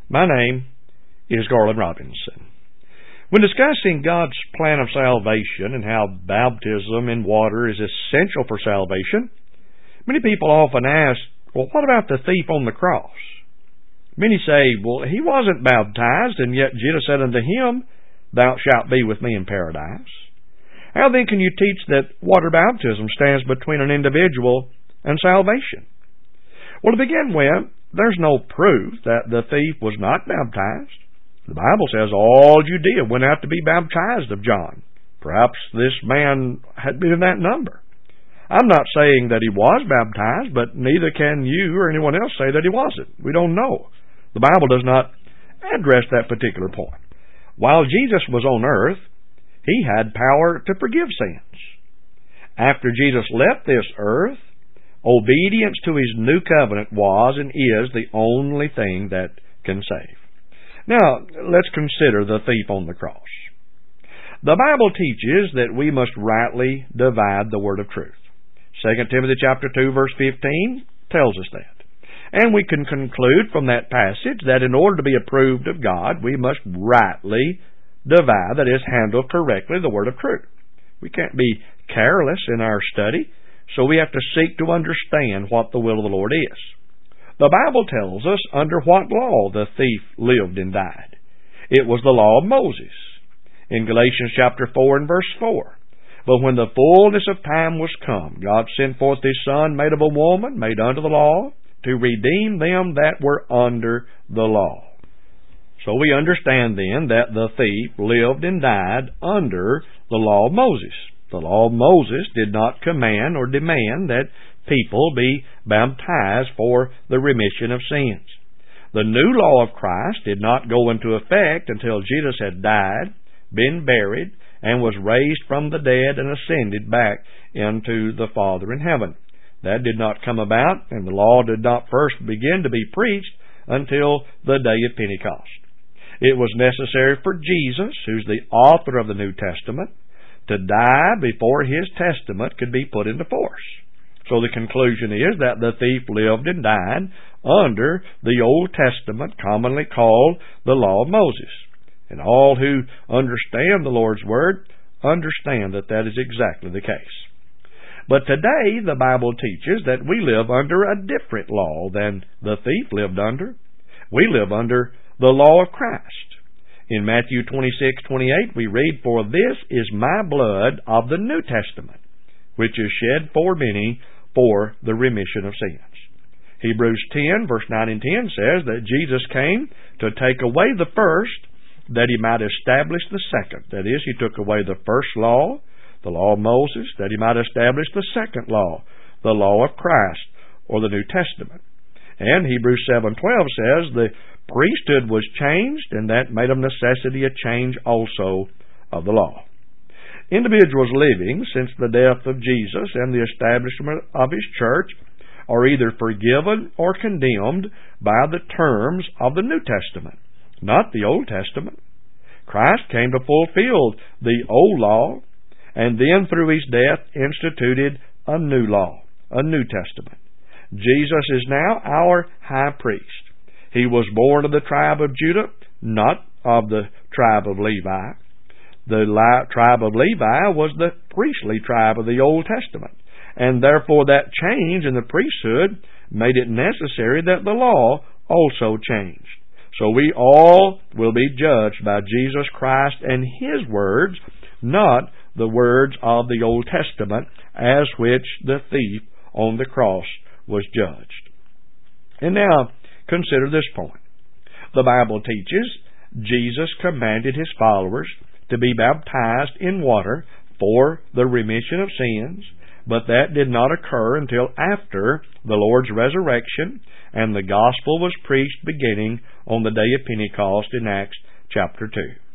My name is Garland Robinson. When discussing God's plan of salvation and how baptism in water is essential for salvation, many people often ask, well, what about the thief on the cross? Many say, well, he wasn't baptized, and yet Jesus said unto him, Thou shalt be with me in paradise. How then can you teach that water baptism stands between an individual and salvation? Well, to begin with, there's no proof that the thief was not baptized. The Bible says all Judea went out to be baptized of John. Perhaps this man had been in that number. I'm not saying that he was baptized, but neither can you or anyone else say that he wasn't. We don't know. The Bible does not address that particular point. While Jesus was on earth, he had power to forgive sins. After Jesus left this earth, obedience to his new covenant was and is the only thing that can save. Now, let's consider the thief on the cross. The Bible teaches that we must rightly divide the word of truth. 2 Timothy chapter 2, verse 15 tells us that. And we can conclude from that passage that in order to be approved of God, we must rightly divide, that is, handle correctly the word of truth. We can't be careless in our study, so we have to seek to understand what the will of the Lord is. The Bible tells us under what law the thief lived and died. It was the law of Moses. In Galatians chapter 4 and verse 4, But when the fullness of time was come, God sent forth His Son, made of a woman, made under the law, to redeem them that were under the law. So we understand then that the thief lived and died under the law of Moses. The law of Moses did not command or demand that people be baptized for the remission of sins. The new law of Christ did not go into effect until Jesus had died, been buried, and was raised from the dead and ascended back into the Father in heaven. That did not come about, and the law did not first begin to be preached until the day of Pentecost. It was necessary for Jesus, who's the author of the New Testament, to die before His testament could be put into force. So the conclusion is that the thief lived and died under the Old Testament, commonly called the Law of Moses. And all who understand the Lord's Word understand that that is exactly the case. But today the Bible teaches that we live under a different law than the thief lived under. We live under the law of Christ. In Matthew 26:28 we read, For this is my blood of the New Testament, which is shed for many for the remission of sins. Hebrews 10, verse 9 and 10 says that Jesus came to take away the first, that He might establish the second. That is, He took away the first law, the law of Moses, that He might establish the second law, the law of Christ, or the New Testament. And Hebrews 7:12 says the priesthood was changed, and that made of necessity a change also of the law. Individuals living since the death of Jesus and the establishment of His church are either forgiven or condemned by the terms of the New Testament, not the Old Testament. Christ came to fulfill the old law, and then through His death instituted a new law, a New Testament. Jesus is now our high priest. He was born of the tribe of Judah, not of the tribe of Levi. The tribe of Levi was the priestly tribe of the Old Testament, and therefore that change in the priesthood made it necessary that the law also changed. So we all will be judged by Jesus Christ and His words, not the words of the Old Testament, as which the thief on the cross was judged. And now, consider this point. The Bible teaches Jesus commanded His followers to be baptized in water for the remission of sins, but that did not occur until after the Lord's resurrection and the gospel was preached beginning on the day of Pentecost in Acts chapter 2.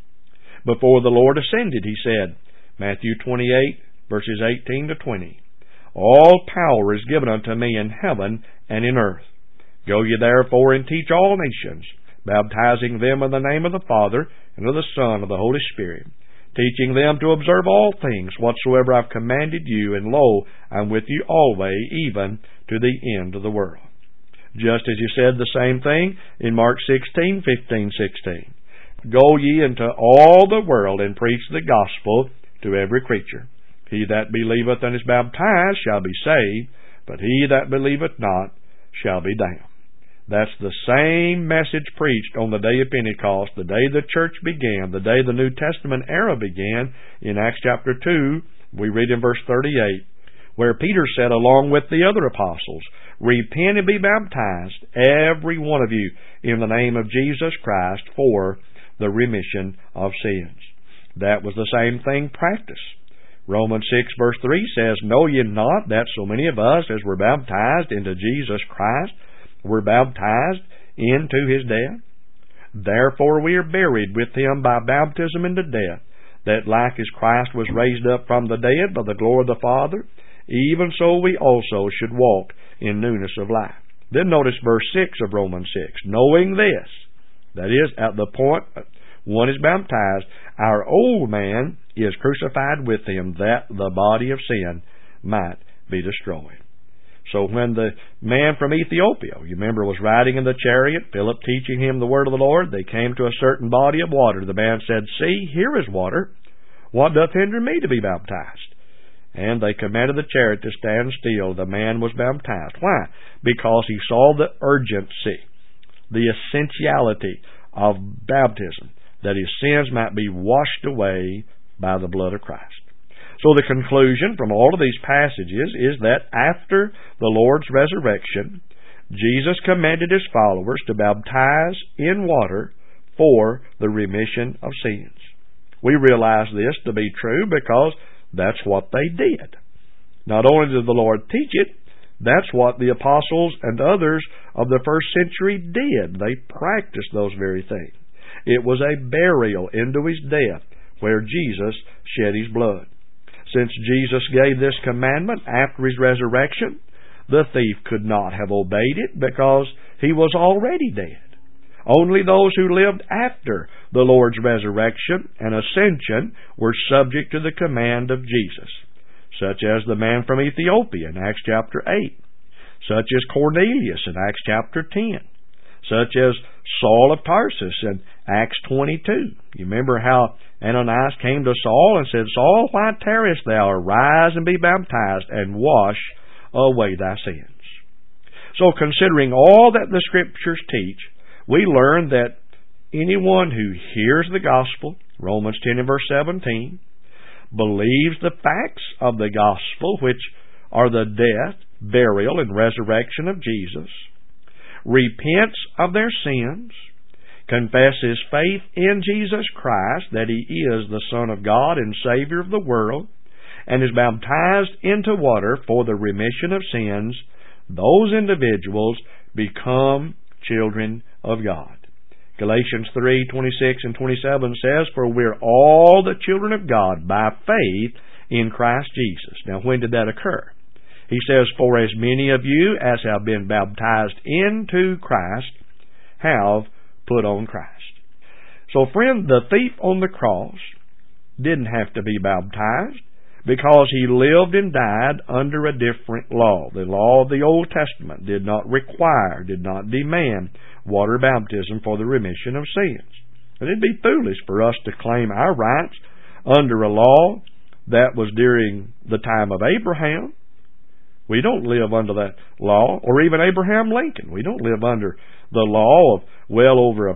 Before the Lord ascended, He said, Matthew 28, verses 18 to 20, All power is given unto me in heaven and in earth. Go ye therefore and teach all nations, baptizing them in the name of the Father, and of the Son, and of the Holy Spirit, teaching them to observe all things whatsoever I've commanded you, and lo, I'm with you always, even to the end of the world. just as He said the same thing in Mark 16:15-16. Go ye into all the world and preach the gospel to every creature. He that believeth and is baptized shall be saved, but he that believeth not shall be damned. That's the same message preached on the day of Pentecost, the day the church began, the day the New Testament era began. In Acts chapter 2, we read in verse 38, where Peter said along with the other apostles, repent and be baptized, every one of you, in the name of Jesus Christ for the remission of sins. That was the same thing practiced. Romans 6 verse 3 says, know ye not that so many of us as were baptized into Jesus Christ were baptized into His death? Therefore we are buried with Him by baptism into death, that like as Christ was raised up from the dead by the glory of the Father, even so we also should walk in newness of life. Then notice verse 6 of Romans 6. Knowing this, that is, at the point one is baptized, our old man is crucified with Him, that the body of sin might be destroyed. So when the man from Ethiopia, you remember, was riding in the chariot, Philip teaching him the word of the Lord, they came to a certain body of water. The man said, see, here is water. What doth hinder me to be baptized? And they commanded the chariot to stand still. The man was baptized. Why? Because he saw the urgency, the essentiality of baptism, that his sins might be washed away by the blood of Christ. So the conclusion from all of these passages is that after the Lord's resurrection, Jesus commanded His followers to baptize in water for the remission of sins. We realize this to be true because that's what they did. Not only did the Lord teach it, that's what the apostles and others of the first century did. They practiced those very things. It was a burial into His death where Jesus shed His blood. Since Jesus gave this commandment after His resurrection, the thief could not have obeyed it because he was already dead. Only those who lived after the Lord's resurrection and ascension were subject to the command of Jesus, such as the man from Ethiopia in Acts chapter 8, such as Cornelius in Acts chapter 10, such as Saul of Tarsus in Acts 22. You remember how Ananias came to Saul and said, Saul, why tarriest thou? Arise and be baptized and wash away thy sins. So considering all that the Scriptures teach, we learn that anyone who hears the gospel, Romans 10 and verse 17, believes the facts of the gospel, which are the death, burial, and resurrection of Jesus, repents of their sins, confesses faith in Jesus Christ, that He is the Son of God and Savior of the world, and is baptized into water for the remission of sins, those individuals become children of God. Galatians 3:26 and 27 says, for we're all the children of God by faith in Christ Jesus. Now, when did that occur? He says, for as many of you as have been baptized into Christ have put on Christ. So, friend, the thief on the cross didn't have to be baptized because he lived and died under a different law. The law of the Old Testament did not require, did not demand water baptism for the remission of sins. And it'd be foolish for us to claim our rights under a law that was during the time of Abraham. We don't live under that law, or even Abraham Lincoln. We don't live under the law of well over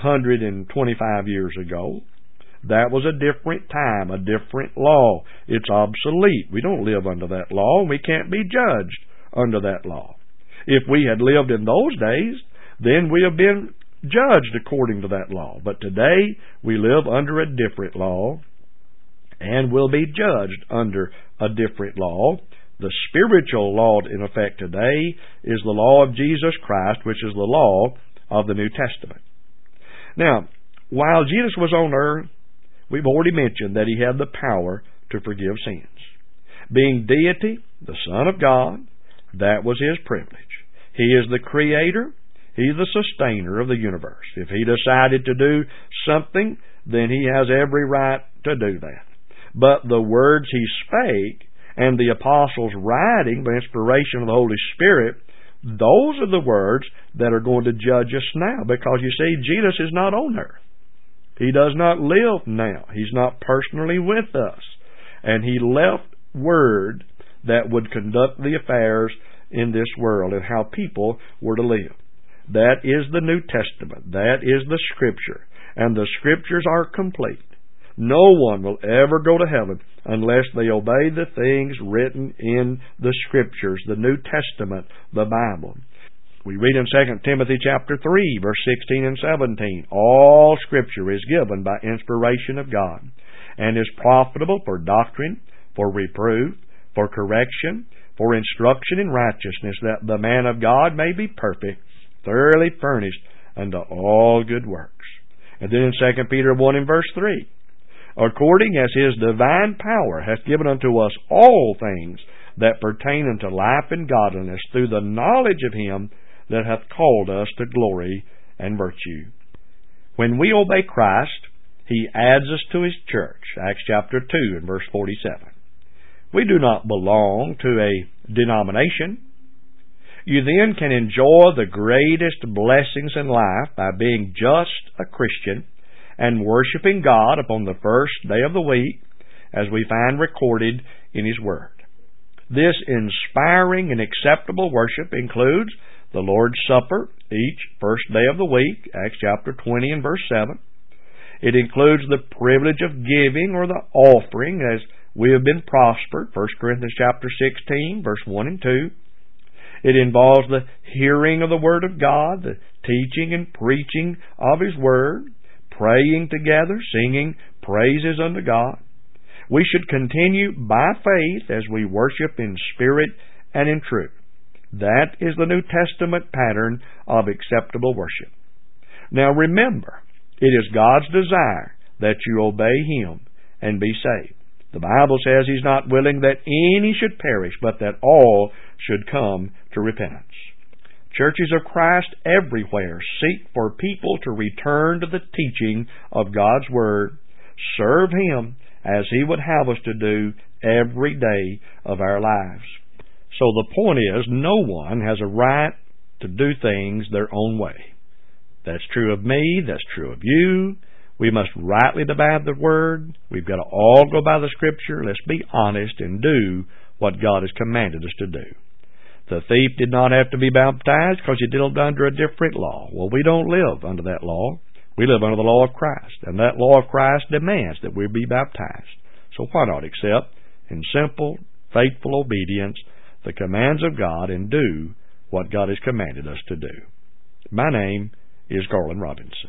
125 years ago. That was a different time, a different law. It's obsolete. We don't live under that law, and we can't be judged under that law. If we had lived in those days, then we have been judged according to that law. But today, we live under a different law, and will be judged under a different law. The spiritual law in effect today is the law of Jesus Christ, which is the law of the New Testament. Now, while Jesus was on earth, we've already mentioned that He had the power to forgive sins. Being deity, the Son of God, that was His privilege. He is the Creator. He's the sustainer of the universe. If He decided to do something, then He has every right to do that. But the words He spake and the apostles' writing by inspiration of the Holy Spirit Those are the words that are going to judge us now, because you see, Jesus is not on earth. He does not live now. He's not personally with us. And He left word that would conduct the affairs in this world and how people were to live. That is the New Testament. That is the Scripture. And the Scriptures are complete. No one will ever go to heaven unless they obey the things written in the Scriptures, the New Testament, the Bible. We read in 2 Timothy chapter 3, verse 16 and 17, all Scripture is given by inspiration of God, and is profitable for doctrine, for reproof, for correction, for instruction in righteousness, that the man of God may be perfect, thoroughly furnished unto all good works. And then in 2 Peter 1 and verse 3, according as His divine power hath given unto us all things that pertain unto life and godliness, through the knowledge of Him that hath called us to glory and virtue. When we obey Christ, He adds us to His church. Acts chapter 2 and verse 47. We do not belong to a denomination. You then can enjoy the greatest blessings in life by being just a Christian and worshiping God upon the first day of the week, as we find recorded in His Word. This inspiring and acceptable worship includes the Lord's Supper each first day of the week, Acts chapter 20 and verse 7. It includes the privilege of giving or the offering as we have been prospered, 1 Corinthians chapter 16, verse 1 and 2. It involves the hearing of the Word of God, the teaching and preaching of His Word, praying together, singing praises unto God. We should continue by faith as we worship in spirit and in truth. That is the New Testament pattern of acceptable worship. Now remember, it is God's desire that you obey Him and be saved. The Bible says He's not willing that any should perish, but that all should come to repentance. Churches of Christ everywhere seek for people to return to the teaching of God's Word, serve Him as He would have us to do every day of our lives. So the point is, no one has a right to do things their own way. That's true of me, that's true of you. We must rightly divide the Word. We've got to all go by the Scripture. Let's be honest and do what God has commanded us to do. The thief did not have to be baptized because he lived under a different law. Well, we don't live under that law. We live under the law of Christ, and that law of Christ demands that we be baptized. So why not accept, in simple, faithful obedience, the commands of God and do what God has commanded us to do? My name is Garland Robbins.